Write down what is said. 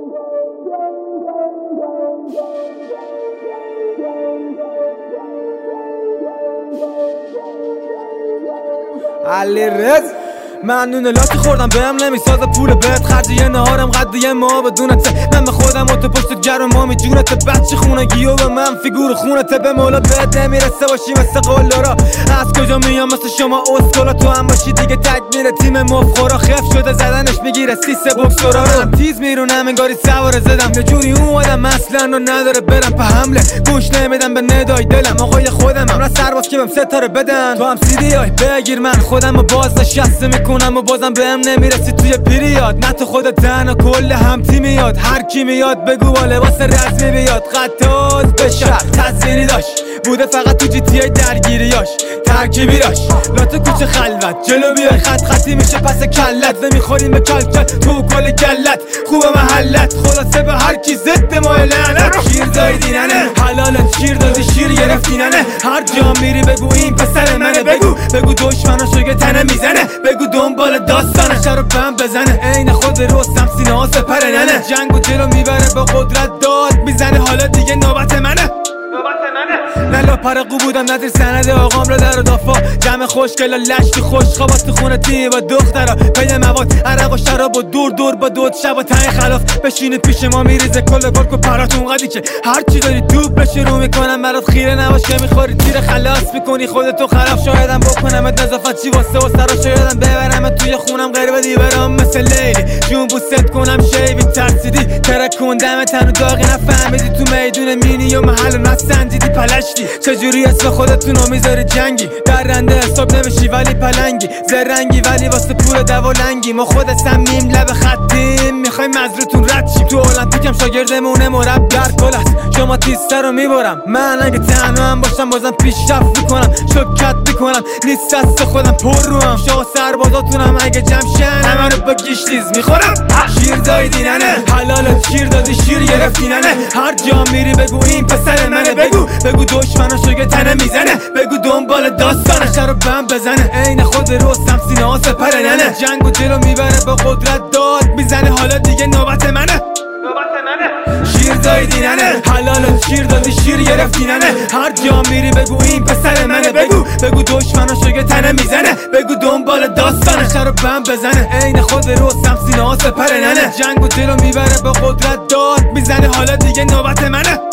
علی رز من نون لاتی خوردم بهم نمیسازه پول بهت خرج یه نهارم قد یه ماه بدونته من به خودم و تو پشت گرم مامی جونته بچه خونگی و به من فیگور خونته به مولا بهت نمیرسه باشی مثل قلدارا از کجا میام مثل شما اسکولا تو هم باشی دیگه تک میره تیم مفخورا خف شده زدنش میگیره سیسه بکسورا رو تیز میرونم انگاری سوار زدم یه جوری اومدم اصلا رو نداره برم په حمله گوش نمیدم به ندای دلم آقای خودم هم سرباز که بهم ستاره بدن تو هم سیدی های بگیر من خودم و باز نشسته میکنم و بازم بهم نمیرسی توی پیریاد نه تو خودت تنها کل هم تیمی یاد هر کی میاد بگو با لباس رسمی بیاد قطاز بشر تصویری داشت بوده فقط تو جی تی ای درگیریاش ترکیبیراش لات کوچه خلوت جلو بیای خط خطی میشه پس کلت نمیخوریم به کلکل تو کل گلت خوبه محلت خلاصه به هر کی ضد ما لعنت شیر زایدی ننه حلالت شیر دادی شیر گرفتی ننه هر جا میری بگو این پسر منه بگو دشمناشو که تنه میزنه بگو دنبال داستانش رو بم بزنه عین خود رستم سینه ها سپر ننه جنگو جلو میبره با قدرت داد میزنه حالا دیگه نوبت منه نه لاپرقو بودم نظر سند آقام رو در و دافا جمع خوشگلا لشتی خوش خوابات تو خونه تیمی با دخترا پی مواد عرق و شراب و دور با دوت شب و تای خلاف بشینید پیش ما میریزه کل گرگ و پراتون قدی که هر چی داری دوب بشه رو میکنم برات خیره نباشه میخوری تیر خلاص میکنی خودتو خراب شایدم بکنمت نظافت چی واسه و سرا شایدم ببرمت توی خونم غیر بدی برام مثل لیلی جون بوست کنم شیوی ترسیدی ترکوندم تنو داغی نفهمیدی تو میدون مینی و محل نسنجیدی پلشتی چجوری اسم خودتونو میذاری جنگی درنده حساب نمیشی ولی پلنگی زرنگی ولی واسه پول دوالنگی ما خود سمیم لب خطیم میخوایم مزروتون رد شیم تو المپیکم شاگردمونه مربی کل است شما تیسته رو میبرم من اگه تنها هم باشم بازم پیشرفت میکنم شکت میکنم نیست دست خودم پر روم شما سربازاتونم اگه جمشن همه رو با گیشتیز میخورم شیر دایدی ننه حلالت شیر دادی شیر گرفتی ننه هر جا میری بگو این پسر منه بگو دشمناشو که تنه میزنه بگو دنبال داستانش رو بم بزنه عین خود رستم سینه ها سپر ننه جنگو جلو میبره با قدرت داد میزنه حالا دیگه نوبت منه شیر دایدی ننه حلالت شیر دادی شیر گرفتی ننه هر جا میری بگو این پسر منه بگو دشمناشو که تنه میزنه بگو دنبال داستانش رو بم بزنه عین خود رستم سینه ها سپر ننه جنگو جلو میبره با قدرت داد میزنه حالا دیگه نوبت منه